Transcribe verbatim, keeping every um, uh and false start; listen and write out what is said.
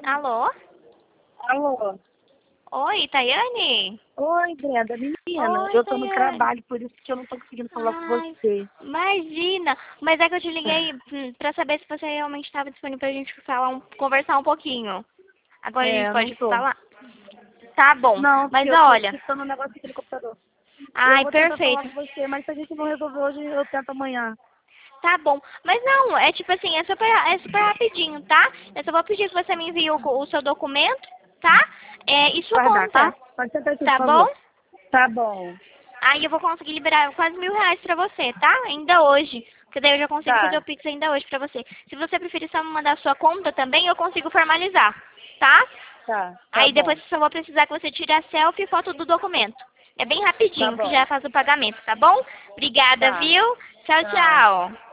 Alô? Alô? Oi, Tayane? Oi, Brenda. Menina, Oi, eu tô no Tayane. trabalho, por isso que eu não tô conseguindo falar com Ai, você. imagina. Mas é que eu te liguei hum, pra saber se você realmente estava disponível pra gente falar um, conversar um pouquinho. Agora a É, gente eu não pode tô. falar? Tá bom. Não, porque Mas eu tô olha. digitando um negócio aqui no computador. Eu Ai, vou tentar falar perfeito. com você, mas se a gente não resolver hoje, eu tento amanhã. Tá bom. Mas não, é tipo assim, é super, é super rapidinho, tá? Eu só vou pedir que você me envie o, o seu documento, tá? É, e sua Guardar, tá? conta, Pode sentar aqui, por tá bom? favor. Tá bom. Aí eu vou conseguir liberar quase mil reais pra você, tá? Ainda hoje. Porque daí eu já consigo fazer Tá, o Pix ainda hoje pra você. Se você preferir só me mandar a sua conta também, eu consigo formalizar, tá? tá, tá Aí depois bom. eu só vou precisar que você tire a selfie e foto do documento. É bem Tá rapidinho que bom. já faz o pagamento, tá bom? Obrigada, Tá, viu? Tchau, tchau. tchau.